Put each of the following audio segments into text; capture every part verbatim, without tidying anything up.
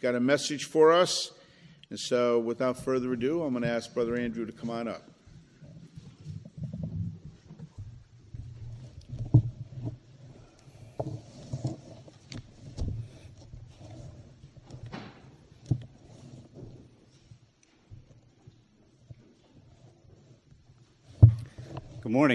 got a message for us. And so without further ado, I'm going to ask Brother Andrew to come on up. Good morning.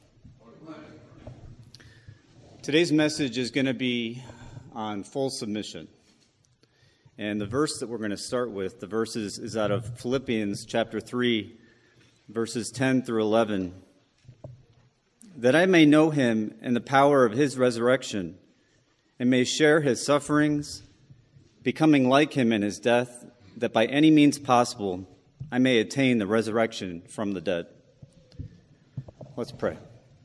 Today's message is going to be on full submission. And the verse that we're going to start with, the verses is out of Philippians chapter three, verses ten through eleven. That I may know him and the power of his resurrection, and may share his sufferings, becoming like him in his death, that by any means possible I may attain the resurrection from the dead. Let's pray.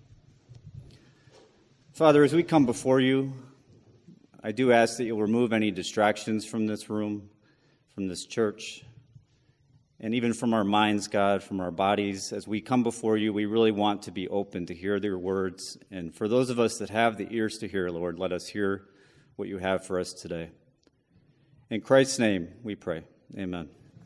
Father, as we come before you, I do ask that you'll remove any distractions from this room, from this church, and even from our minds, God, from our bodies. As we come before you, we really want to be open to hear your words. And for those of us that have the ears to hear, Lord, let us hear what you have for us today. In Christ's name, we pray. Amen.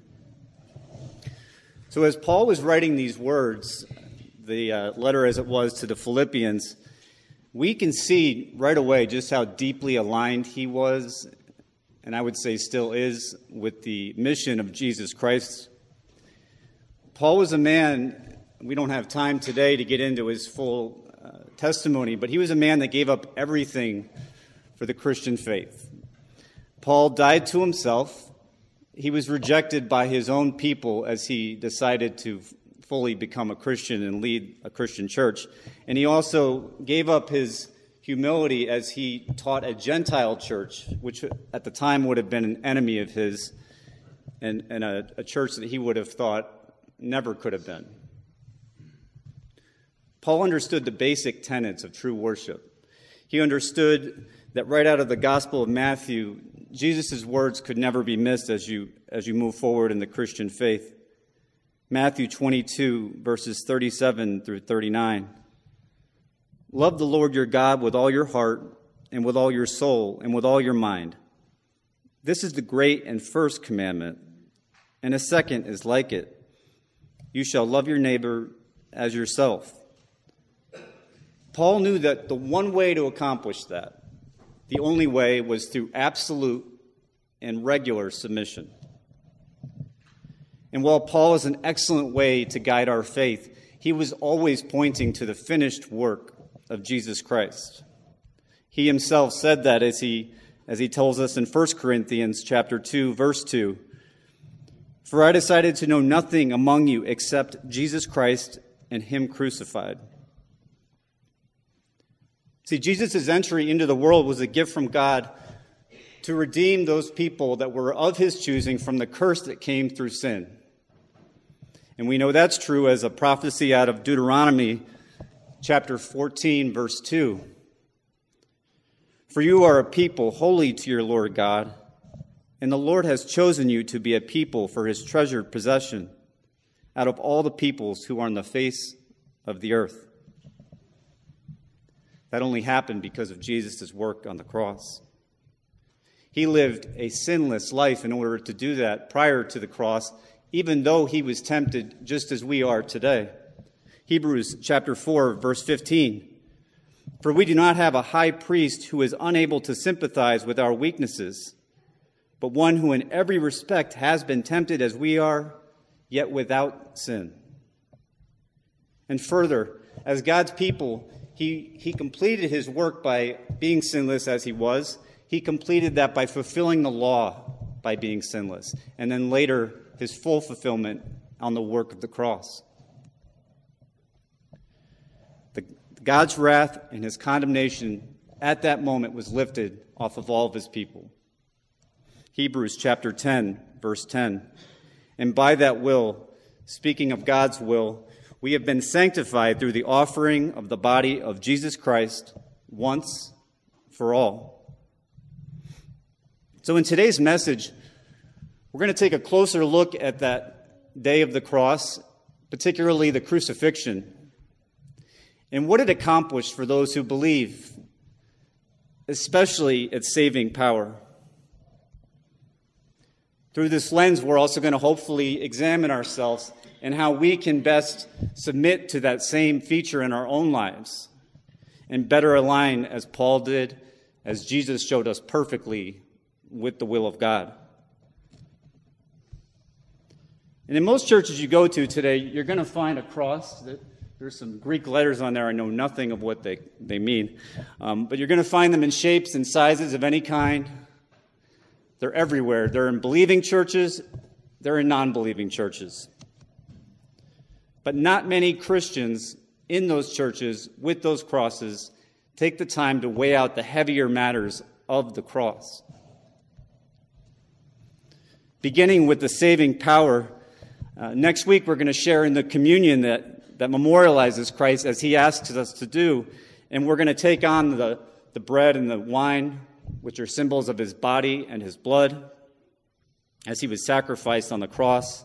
So as Paul was writing these words, the uh, letter as it was to the Philippians, we can see right away just how deeply aligned he was, and I would say still is, with the mission of Jesus Christ. Paul was a man, we don't have time today to get into his full uh, testimony, but he was a man that gave up everything for the Christian faith. Paul died to himself. He was rejected by his own people as he decided to fully become a Christian and lead a Christian church. And he also gave up his humility as he taught a Gentile church, which at the time would have been an enemy of his, and, and a, a church that he would have thought never could have been. Paul understood the basic tenets of true worship. He understood that right out of the Gospel of Matthew, Jesus' words could never be missed as you, as you move forward in the Christian faith. Matthew twenty-two, verses thirty-seven through thirty-nine. Love the Lord your God with all your heart and with all your soul and with all your mind. This is the great and first commandment, and a second is like it. You shall love your neighbor as yourself. Paul knew that the one way to accomplish that, the only way, was through absolute and regular submission. And while Paul is an excellent way to guide our faith, he was always pointing to the finished work of Jesus Christ. He himself said that as he as he tells us in First Corinthians chapter two, verse two. For I decided to know nothing among you except Jesus Christ and him crucified. See, Jesus' entry into the world was a gift from God to redeem those people that were of his choosing from the curse that came through sin. And we know that's true as a prophecy out of Deuteronomy chapter fourteen, verse two. For you are a people holy to your Lord God, and the Lord has chosen you to be a people for his treasured possession out of all the peoples who are on the face of the earth. That only happened because of Jesus' work on the cross. He lived a sinless life in order to do that prior to the cross, even though he was tempted just as we are today. Hebrews chapter four, verse fifteen. For we do not have a high priest who is unable to sympathize with our weaknesses, but one who in every respect has been tempted as we are, yet without sin. And further, as God's people, he, he completed his work by being sinless as he was. He completed that by fulfilling the law by being sinless. And then later, his full fulfillment on the work of the cross. The, God's wrath and his condemnation at that moment was lifted off of all of his people. Hebrews chapter ten, verse ten. And by that will, speaking of God's will, we have been sanctified through the offering of the body of Jesus Christ once for all. So in today's message, we're going to take a closer look at that day of the cross, particularly the crucifixion, and what it accomplished for those who believe, especially its saving power. Through this lens, we're also going to hopefully examine ourselves and how we can best submit to that same feature in our own lives and better align, as Paul did, as Jesus showed us perfectly, with the will of God. And in most churches you go to today, you're going to find a cross. There's some Greek letters on there. I know nothing of what they, they mean. Um, but you're going to find them in shapes and sizes of any kind. They're everywhere. They're in believing churches. They're in non-believing churches. But not many Christians in those churches with those crosses take the time to weigh out the heavier matters of the cross. Beginning with the saving power, uh, next week we're going to share in the communion that, that memorializes Christ as he asks us to do. And we're going to take on the, the bread and the wine, which are symbols of his body and his blood, as he was sacrificed on the cross.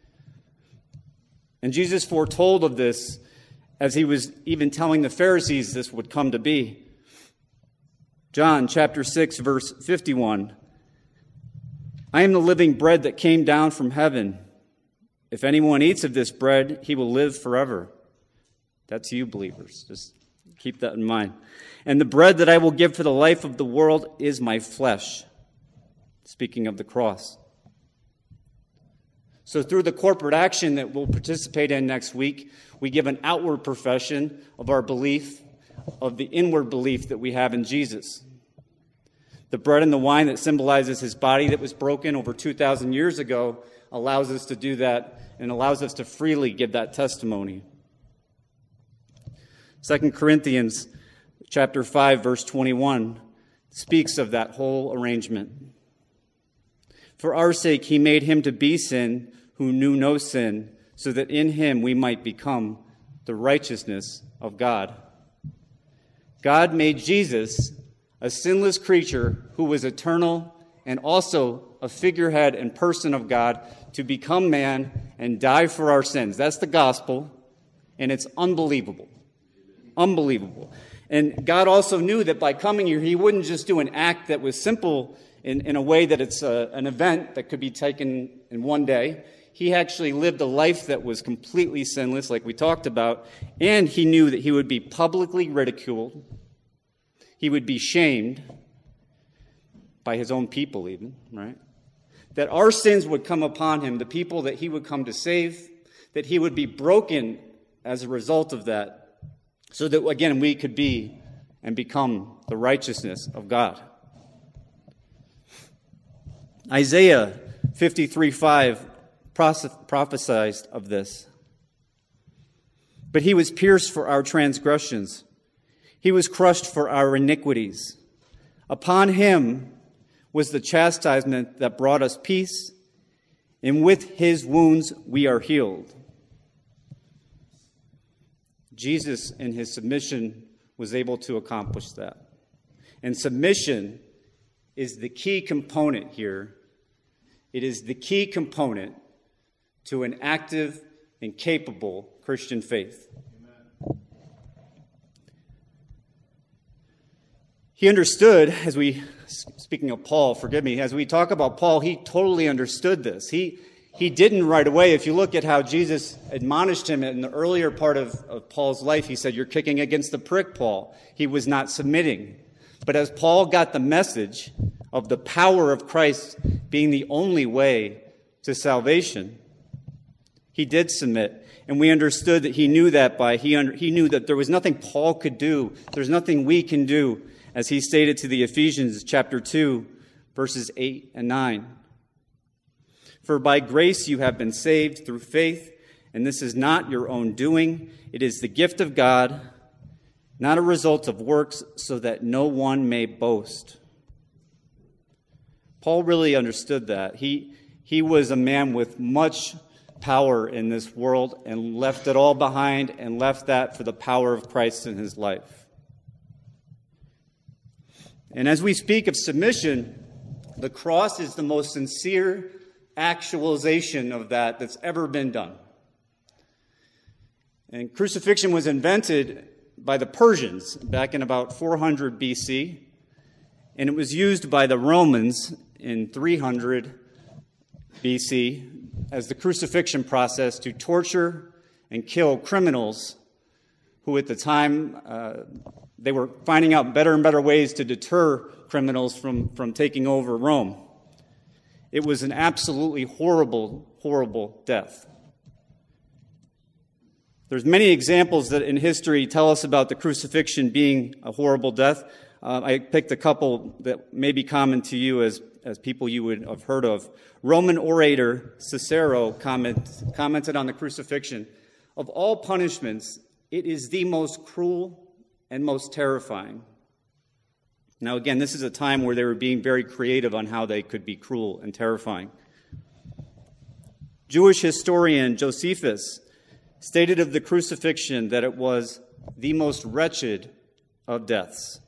And Jesus foretold of this as he was even telling the Pharisees this would come to be. John chapter six, verse fifty-one. I am the living bread that came down from heaven. If anyone eats of this bread, he will live forever. That's you, believers. Just keep that in mind. And the bread that I will give for the life of the world is my flesh. Speaking of the cross. So through the corporate action that we'll participate in next week, we give an outward profession of our belief, of the inward belief that we have in Jesus. The bread and the wine that symbolizes his body that was broken over two thousand years ago allows us to do that and allows us to freely give that testimony. Second Corinthians chapter five, verse twenty-one speaks of that whole arrangement. For our sake he made him to be sin who knew no sin, so that in him we might become the righteousness of God. God made Jesus a sinless creature who was eternal and also a figurehead and person of God to become man and die for our sins. That's the gospel, and it's unbelievable. Unbelievable. And God also knew that by coming here, he wouldn't just do an act that was simple in, in a way that it's a, an event that could be taken in one day. He actually lived a life that was completely sinless, like we talked about, and he knew that he would be publicly ridiculed. He would be shamed by his own people even, right? That our sins would come upon him, the people that he would come to save, that he would be broken as a result of that, so that, again, we could be and become the righteousness of God. Isaiah fifty-three five prophesied of this. But he was pierced for our transgressions. He was crushed for our iniquities. Upon him was the chastisement that brought us peace, and with his wounds we are healed. Jesus, in his submission, was able to accomplish that. And submission is the key component here. It is the key component to an active and capable Christian faith. Amen. He understood, as we, speaking of Paul, forgive me, as we talk about Paul, he totally understood this. He He didn't right away. If you look at how Jesus admonished him in the earlier part of, of Paul's life, he said, you're kicking against the prick, Paul. He was not submitting. But as Paul got the message of the power of Christ being the only way to salvation, he did submit. And we understood that he knew that by, he, under, he knew that there was nothing Paul could do. There's nothing we can do, as he stated to the Ephesians chapter two, verses eight and nine. For by grace you have been saved through faith, and this is not your own doing. It is the gift of God, not a result of works, so that no one may boast. Paul really understood that. He, he was a man with much power in this world and left it all behind and left that for the power of Christ in his life. And as we speak of submission, the cross is the most sincere actualization of that that's ever been done. And crucifixion was invented by the Persians back in about four hundred B C, and it was used by the Romans in three hundred B C as the crucifixion process to torture and kill criminals who at the time uh, they were finding out better and better ways to deter criminals from, from taking over Rome. It was an absolutely horrible, horrible death. There's many examples that in history tell us about the crucifixion being a horrible death. Uh, I picked a couple that may be common to you as, as people you would have heard of. Roman orator Cicero comment, commented on the crucifixion. Of all punishments, it is the most cruel and most terrifying. Now, again, this is a time where they were being very creative on how they could be cruel and terrifying. Jewish historian Josephus stated of the crucifixion that it was the most wretched of deaths.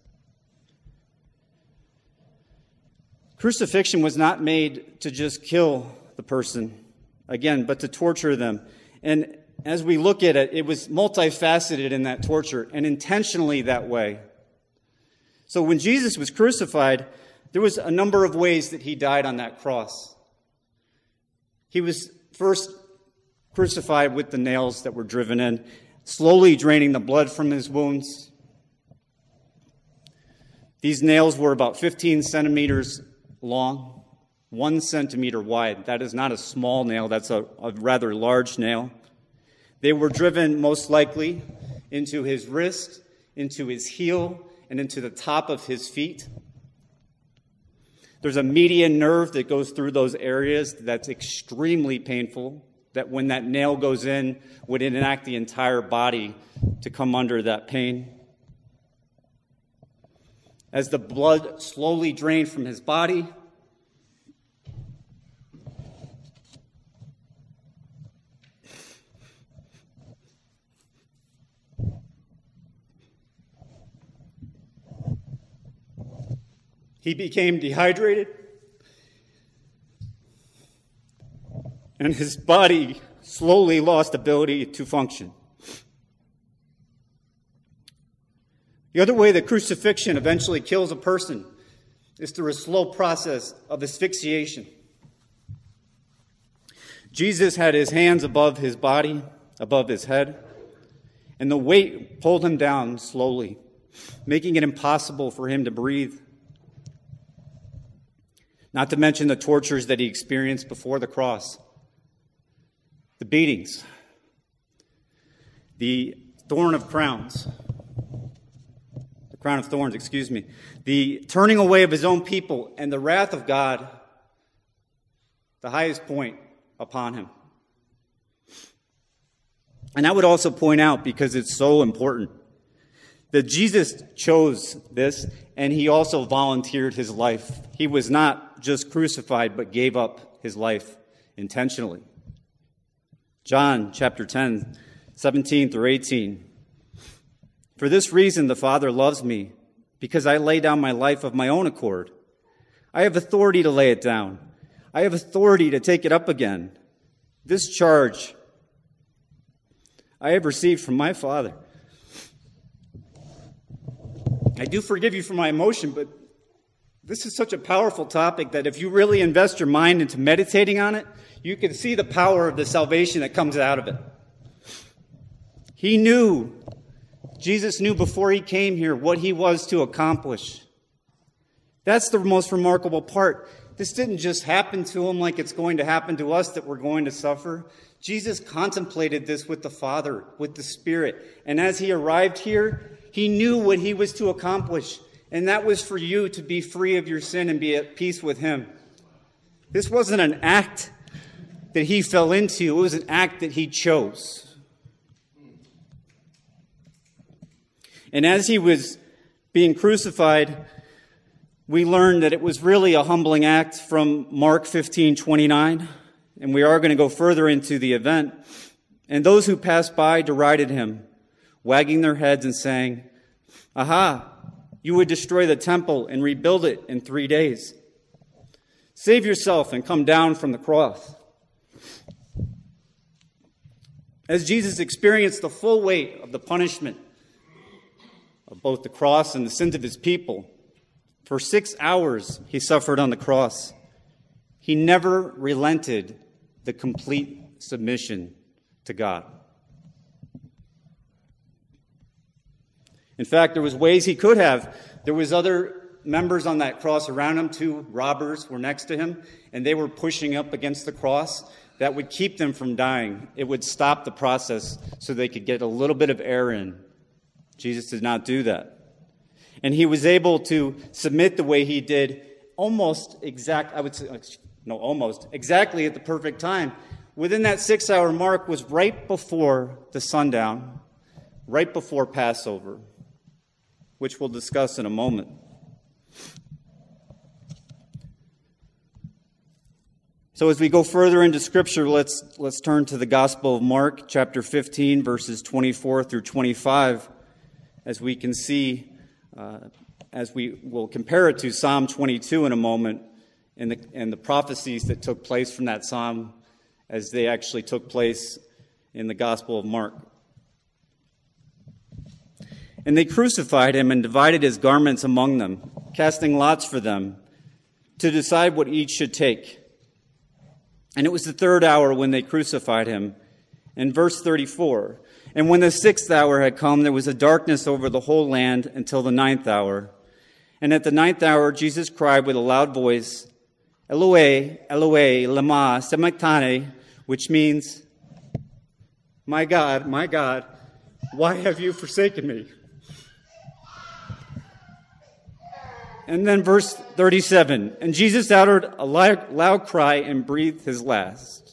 Crucifixion was not made to just kill the person, again, but to torture them. And as we look at it, it was multifaceted in that torture, and intentionally that way. So when Jesus was crucified, there was a number of ways that he died on that cross. He was first crucified with the nails that were driven in, slowly draining the blood from his wounds. These nails were about fifteen centimeters long, one centimeter wide. That is not a small nail, that's a, a rather large nail. They were driven most likely into his wrist, into his heel, and into the top of his feet. There's a median nerve that goes through those areas that's extremely painful, that when that nail goes in, would enact the entire body to come under that pain. As the blood slowly drained from his body, he became dehydrated, and his body slowly lost ability to function. The other way that crucifixion eventually kills a person is through a slow process of asphyxiation. Jesus had his hands above his body, above his head, and the weight pulled him down slowly, making it impossible for him to breathe. Not to mention the tortures that he experienced before the cross. The beatings, the thorn of crowns, the crown of thorns, excuse me, the turning away of his own people, and the wrath of God, the highest point upon him. And I would also point out, because it's so important, that Jesus chose this, and he also volunteered his life. He was not just crucified, but gave up his life intentionally. John chapter ten, seventeen through eighteen. For this reason the Father loves me, because I lay down my life of my own accord. I have authority to lay it down. I have authority to take it up again. This charge I have received from my Father. I do forgive you for my emotion, but this is such a powerful topic that if you really invest your mind into meditating on it, you can see the power of the salvation that comes out of it. He knew, Jesus knew before he came here what he was to accomplish. That's the most remarkable part. This didn't just happen to him like it's going to happen to us, that we're going to suffer. Jesus contemplated this with the Father, with the Spirit. And as he arrived here, he knew what he was to accomplish. And that was for you to be free of your sin and be at peace with him. This wasn't an act that he fell into. It was an act that he chose. And as he was being crucified, we learned that it was really a humbling act from Mark fifteen twenty-nine. And we are going to go further into the event. And those who passed by derided him, wagging their heads and saying, "Aha, you would destroy the temple and rebuild it in three days. Save yourself and come down from the cross." As Jesus experienced the full weight of the punishment of both the cross and the sins of his people, for six hours he suffered on the cross. He never relented the complete submission to God. In fact, there was ways he could have. There was other members on that cross around him. Two robbers were next to him, and they were pushing up against the cross. That would keep them from dying. It would stop the process so they could get a little bit of air in. Jesus did not do that. And he was able to submit the way he did almost exact, I would say, no, almost, exactly at the perfect time. Within that six-hour mark was right before the sundown, right before Passover, which we'll discuss in a moment. So as we go further into Scripture, let's let's turn to the Gospel of Mark, chapter fifteen, verses twenty-four through twenty-five, as we can see, uh, as we will compare it to Psalm twenty-two in a moment, and the, and the prophecies that took place from that psalm as they actually took place in the Gospel of Mark. And they crucified him and divided his garments among them, casting lots for them to decide what each should take. And it was the third hour when they crucified him. In verse thirty-four, and when the sixth hour had come, there was a darkness over the whole land until the ninth hour. And at the ninth hour, Jesus cried with a loud voice, Eloi, Eloi, lama sabachthani, which means, My God, my God, why have you forsaken me? And then verse thirty-seven, and Jesus uttered a loud cry and breathed his last.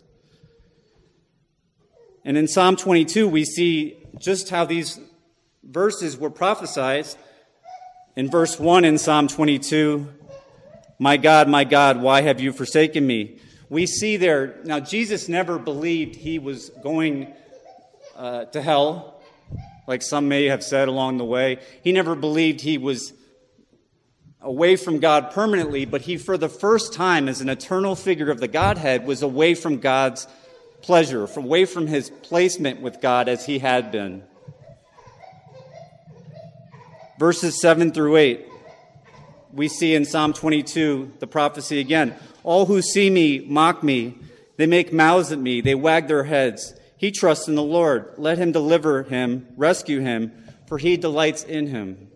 And in Psalm twenty-two, we see just how these verses were prophesied. In verse one in Psalm twenty-two, My God, my God, why have you forsaken me? We see there, now Jesus never believed he was going uh, to hell, like some may have said along the way. He never believed he was away from God permanently, but he, for the first time as an eternal figure of the Godhead, was away from God's pleasure, away from his placement with God as he had been. Verses seven through eight, we see in Psalm twenty-two the prophecy again. All who see me mock me. They make mouths at me. They wag their heads. He trusts in the Lord. Let him deliver him, rescue him, for he delights in him.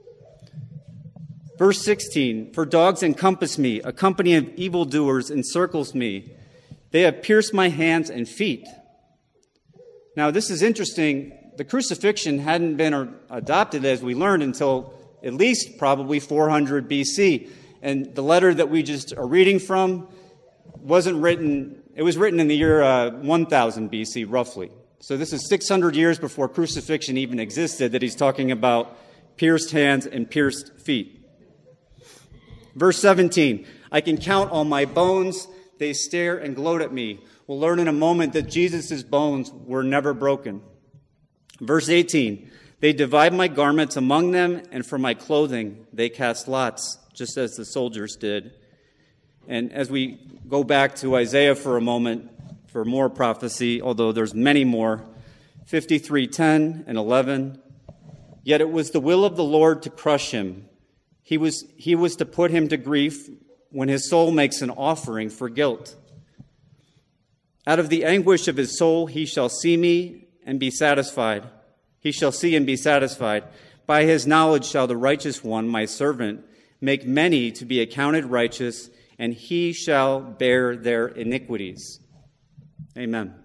Verse sixteen, for dogs encompass me, a company of evildoers encircles me. They have pierced my hands and feet. Now, this is interesting. The crucifixion hadn't been adopted, as we learned, until at least probably four hundred B C. And the letter that we just are reading from wasn't written, it was written in the year uh, one thousand B C, roughly. So this is six hundred years before crucifixion even existed that he's talking about pierced hands and pierced feet. Verse seventeen, I can count all my bones. They stare and gloat at me. We'll learn in a moment that Jesus' bones were never broken. Verse eighteen, they divide my garments among them, and for my clothing they cast lots, just as the soldiers did. And as we go back to Isaiah for a moment for more prophecy, although there's many more, fifty-three ten and eleven, yet it was the will of the Lord to crush him. He was, he was to put him to grief when his soul makes an offering for guilt. Out of the anguish of his soul he shall see me and be satisfied. He shall see and be satisfied. By his knowledge shall the righteous one, my servant, make many to be accounted righteous, and he shall bear their iniquities. Amen.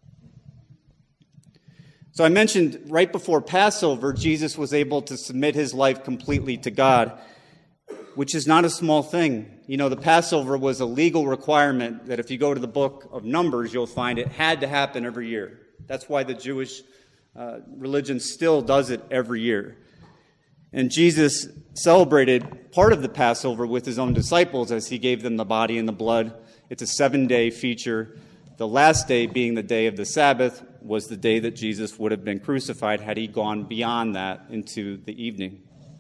So I mentioned right before Passover, Jesus was able to submit his life completely to God, which is not a small thing. You know, the Passover was a legal requirement that if you go to the book of Numbers, you'll find it had to happen every year. That's why the Jewish uh, religion still does it every year. And Jesus celebrated part of the Passover with his own disciples as he gave them the body and the blood. It's a seven-day feature. The last day, being the day of the Sabbath, was the day that Jesus would have been crucified had he gone beyond that into the evening.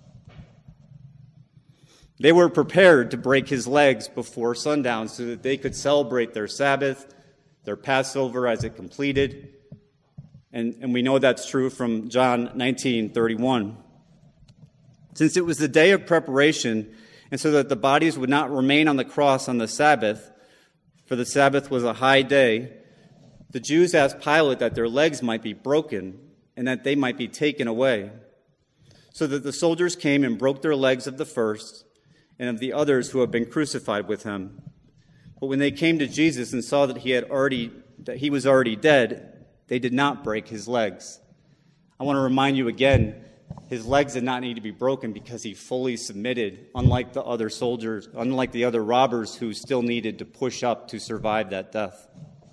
They were prepared to break his legs before sundown so that they could celebrate their Sabbath, their Passover as it completed. And, and we know that's true from John nineteen thirty-one. Since it was the day of preparation, and so that the bodies would not remain on the cross on the Sabbath, for the Sabbath was a high day, the Jews asked Pilate that their legs might be broken and that they might be taken away. So that the soldiers came and broke their legs of the first and of the others who had been crucified with him. But when they came to Jesus and saw that he had already that he was already dead, they did not break his legs. I want to remind you again, his legs did not need to be broken because he fully submitted, unlike the other soldiers, unlike the other robbers who still needed to push up to survive that death.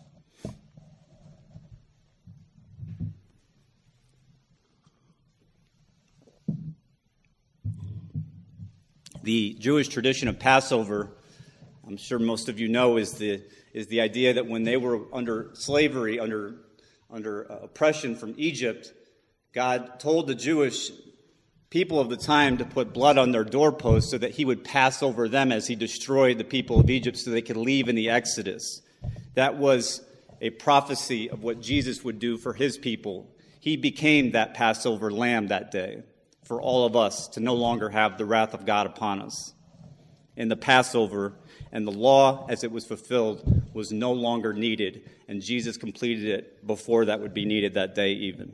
The Jewish tradition of Passover, I'm sure most of you know, is the is the idea that when they were under slavery, under under uh, oppression from Egypt, God told the Jewish people of the time to put blood on their doorposts so that he would pass over them as he destroyed the people of Egypt so they could leave in the Exodus. That was a prophecy of what Jesus would do for his people. He became that Passover lamb that day for all of us to no longer have the wrath of God upon us. And the Passover and the law as it was fulfilled was no longer needed, and Jesus completed it before that would be needed that day even.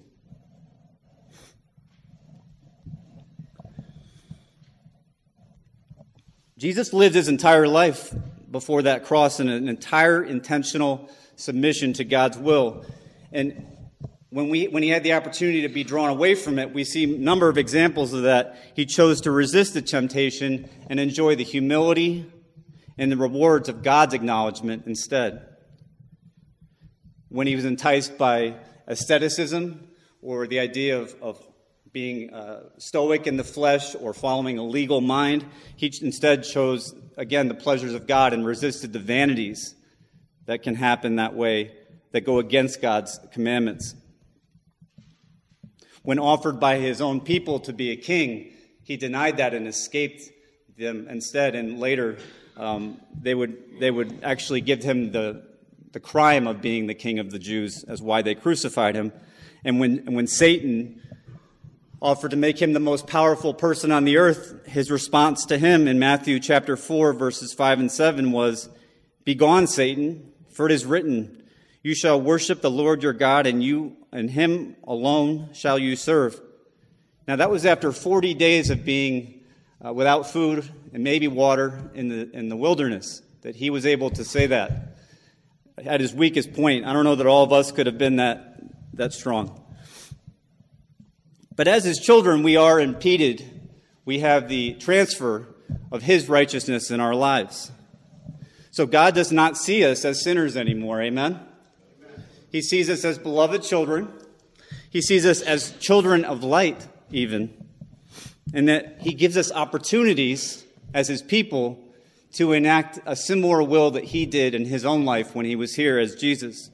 Jesus lived his entire life before that cross in an entire intentional submission to God's will. And when we when he had the opportunity to be drawn away from it, we see a number of examples of that. He chose to resist the temptation and enjoy the humility and the rewards of God's acknowledgement instead. When he was enticed by asceticism or the idea of, of being uh, stoic in the flesh or following a legal mind, he instead chose, again, the pleasures of God and resisted the vanities that can happen that way, that go against God's commandments. When offered by his own people to be a king, he denied that and escaped them instead. And later, um, they would they would actually give him the the crime of being the king of the Jews as why they crucified him. And when and when Satan offered to make him the most powerful person on the earth, his response to him in Matthew chapter four, verses five and seven was, "Begone, Satan, for it is written, you shall worship the Lord your God, and you and him alone shall you serve." Now that was after forty days of being uh, without food and maybe water in the in the wilderness, that he was able to say that at his weakest point. I don't know that all of us could have been that that strong. But as his children, we are impeded. We have the transfer of his righteousness in our lives. So God does not see us as sinners anymore. Amen? Amen. He sees us as beloved children. He sees us as children of light, even. And that he gives us opportunities as his people to enact a similar will that he did in his own life when he was here as Jesus.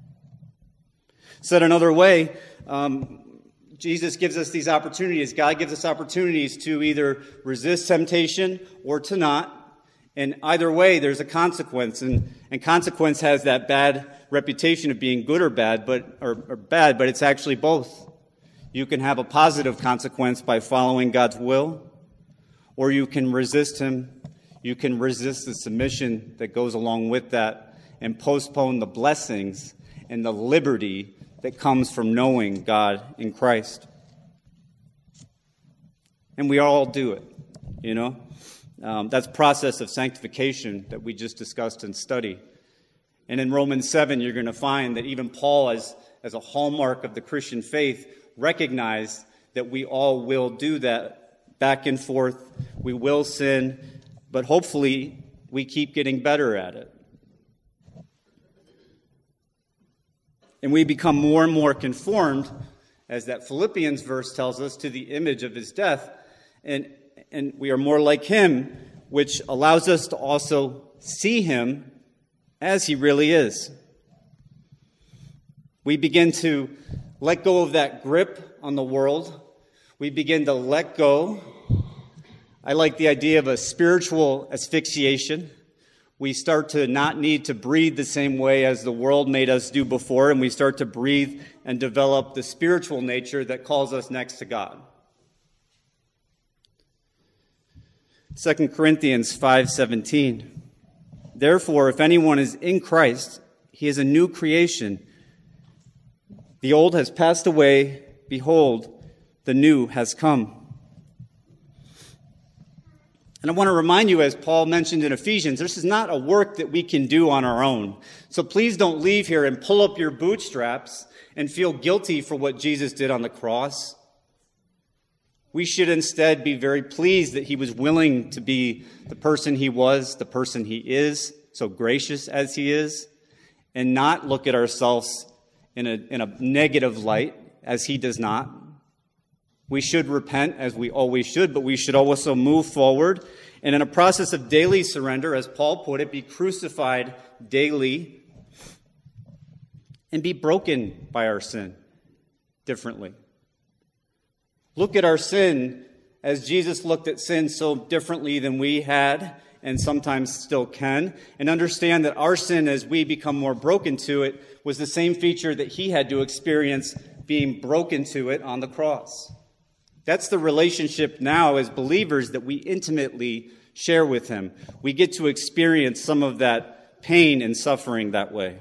Said another way, um, Jesus gives us these opportunities. God gives us opportunities to either resist temptation or to not. And either way, there's a consequence. And, and consequence has that bad reputation of being good or bad, but or, or bad, but it's actually both. You can have a positive consequence by following God's will, or you can resist him. You can resist the submission that goes along with that and postpone the blessings and the liberty that comes from knowing God in Christ. And we all do it, you know. Um, that's process of sanctification that we just discussed and studied. And in Romans seven, you're going to find that even Paul, as, as a hallmark of the Christian faith, recognized that we all will do that back and forth. We will sin, but hopefully we keep getting better at it. And we become more and more conformed, as that Philippians verse tells us, to the image of his death. And, and we are more like him, which allows us to also see him as he really is. We begin to let go of that grip on the world. We begin to let go. I like the idea of a spiritual asphyxiation. We start to not need to breathe the same way as the world made us do before, and we start to breathe and develop the spiritual nature that calls us next to God. Second Corinthians five seventeen. Therefore, if anyone is in Christ, he is a new creation. The old has passed away. Behold, the new has come. And I want to remind you, as Paul mentioned in Ephesians, this is not a work that we can do on our own. So please don't leave here and pull up your bootstraps and feel guilty for what Jesus did on the cross. We should instead be very pleased that he was willing to be the person he was, the person he is, so gracious as he is, and not look at ourselves in a, in a negative light, as he does not. We should repent, as we always should, but we should also move forward. And in a process of daily surrender, as Paul put it, be crucified daily and be broken by our sin differently. Look at our sin as Jesus looked at sin so differently than we had and sometimes still can, and understand that our sin, as we become more broken to it, was the same feature that he had to experience being broken to it on the cross. That's the relationship now as believers that we intimately share with him. We get to experience some of that pain and suffering that way.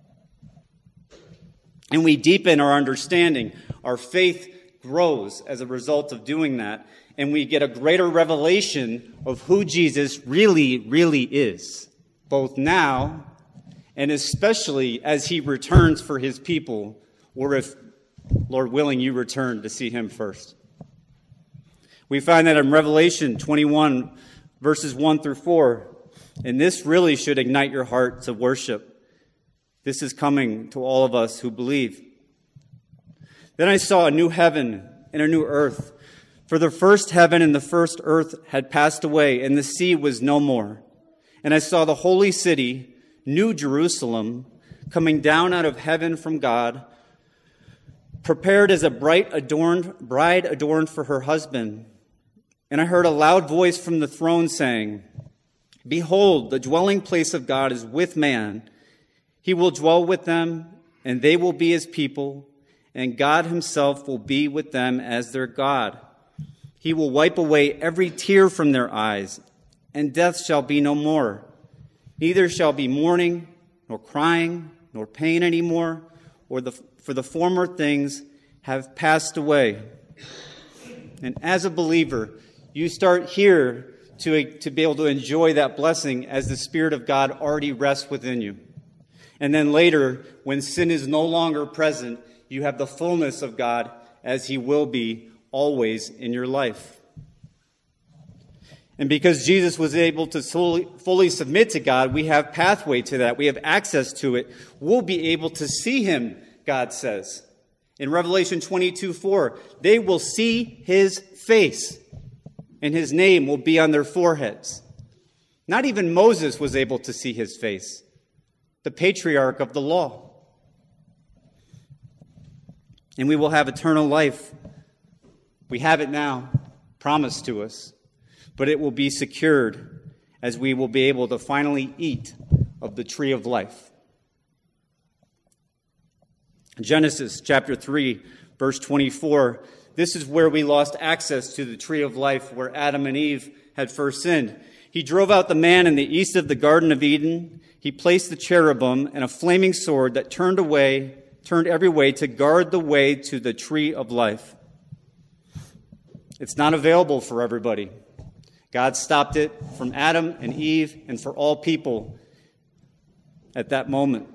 And we deepen our understanding. Our faith grows as a result of doing that. And we get a greater revelation of who Jesus really, really is, both now and especially as he returns for his people, or if, Lord willing, you return to see him first. We find that in Revelation twenty-one, verses one through four, and this really should ignite your heart to worship. This is coming to all of us who believe. Then I saw a new heaven and a new earth. For the first heaven and the first earth had passed away, and the sea was no more. And I saw the holy city, New Jerusalem, coming down out of heaven from God, prepared as a bright adorned bride adorned for her husband. And I heard a loud voice from the throne saying, Behold, the dwelling place of God is with man. He will dwell with them, and they will be his people, and God himself will be with them as their God. He will wipe away every tear from their eyes, and death shall be no more. Neither shall be mourning, nor crying, nor pain anymore, or the, for the former things have passed away. And as a believer, you start here to, to be able to enjoy that blessing as the Spirit of God already rests within you. And then later, when sin is no longer present, you have the fullness of God as he will be always in your life. And because Jesus was able to fully, fully submit to God, we have pathway to that. We have access to it. We'll be able to see him, God says. In Revelation twenty-two four, they will see his face, and his name will be on their foreheads. Not even Moses was able to see his face, the patriarch of the law. And we will have eternal life. We have it now, promised to us, but it will be secured as we will be able to finally eat of the tree of life. Genesis chapter three, verse twenty-four, this is where we lost access to the tree of life, where Adam and Eve had first sinned. He drove out the man in the east of the Garden of Eden. He placed the cherubim and a flaming sword that turned away, turned every way to guard the way to the tree of life. It's not available for everybody. God stopped it from Adam and Eve and for all people at that moment.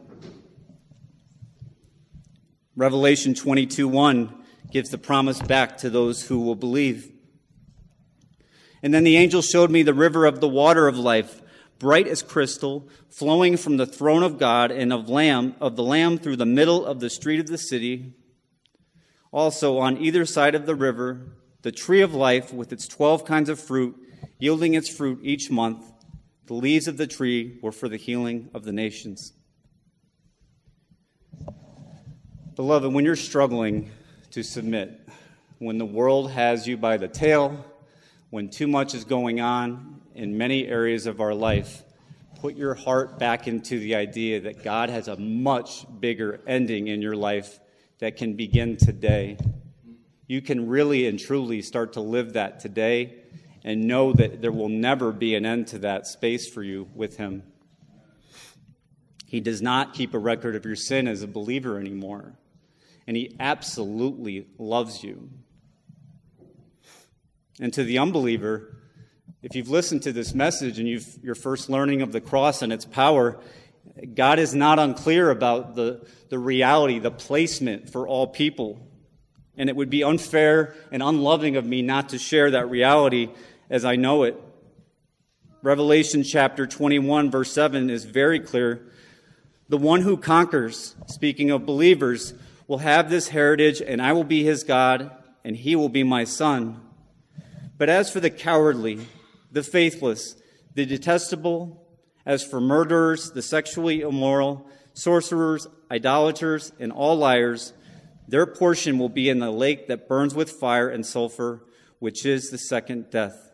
Revelation twenty-two one gives the promise back to those who will believe. And then the angel showed me the river of the water of life, bright as crystal, flowing from the throne of God and of Lamb of the Lamb through the middle of the street of the city. Also on either side of the river, the tree of life with its twelve kinds of fruit, yielding its fruit each month. The leaves of the tree were for the healing of the nations. Beloved, when you're struggling to submit, when the world has you by the tail, when too much is going on in many areas of our life, put your heart back into the idea that God has a much bigger ending in your life that can begin today. You can really and truly start to live that today and know that there will never be an end to that space for you with him. He does not keep a record of your sin as a believer anymore. And he absolutely loves you. And to the unbeliever, if you've listened to this message and you've, you're first learning of the cross and its power, God is not unclear about the, the reality, the placement for all people. And it would be unfair and unloving of me not to share that reality as I know it. Revelation chapter twenty-one, verse seven is very clear. The one who conquers, speaking of believers, will have this heritage, and I will be his God, and he will be my son. But as for the cowardly, the faithless, the detestable, as for murderers, the sexually immoral, sorcerers, idolaters, and all liars, their portion will be in the lake that burns with fire and sulfur, which is the second death.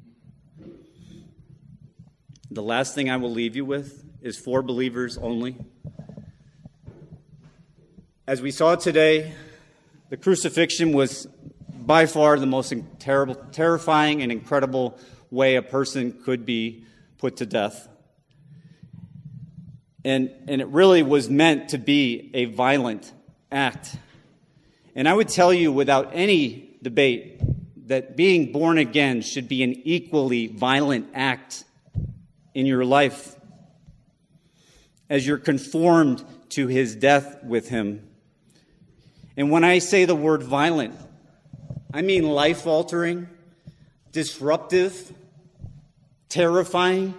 The last thing I will leave you with is for believers only. As we saw today, the crucifixion was by far the most terrible, terrifying and incredible way a person could be put to death. And, and it really was meant to be a violent act. And I would tell you without any debate that being born again should be an equally violent act in your life as you're conformed to his death with him. And when I say the word violent, I mean life-altering, disruptive, terrifying.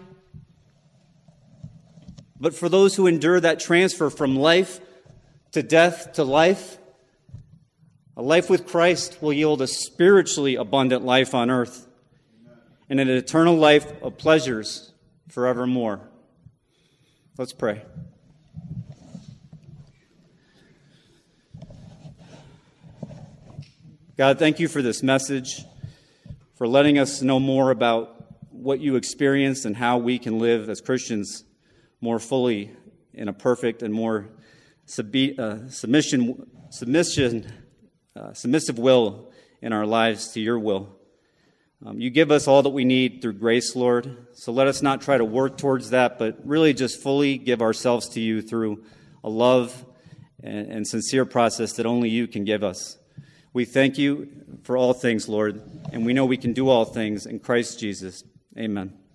But for those who endure that transfer from life to death to life, a life with Christ will yield a spiritually abundant life on earth and an eternal life of pleasures forevermore. Let's pray. God, thank you for this message, for letting us know more about what you experienced and how we can live as Christians more fully in a perfect and more subbe- uh, submission, submission, uh, submissive will in our lives to your will. Um, you give us all that we need through grace, Lord, so let us not try to work towards that, but really just fully give ourselves to you through a love and, and sincere process that only you can give us. We thank you for all things, Lord, and we know we can do all things in Christ Jesus. Amen.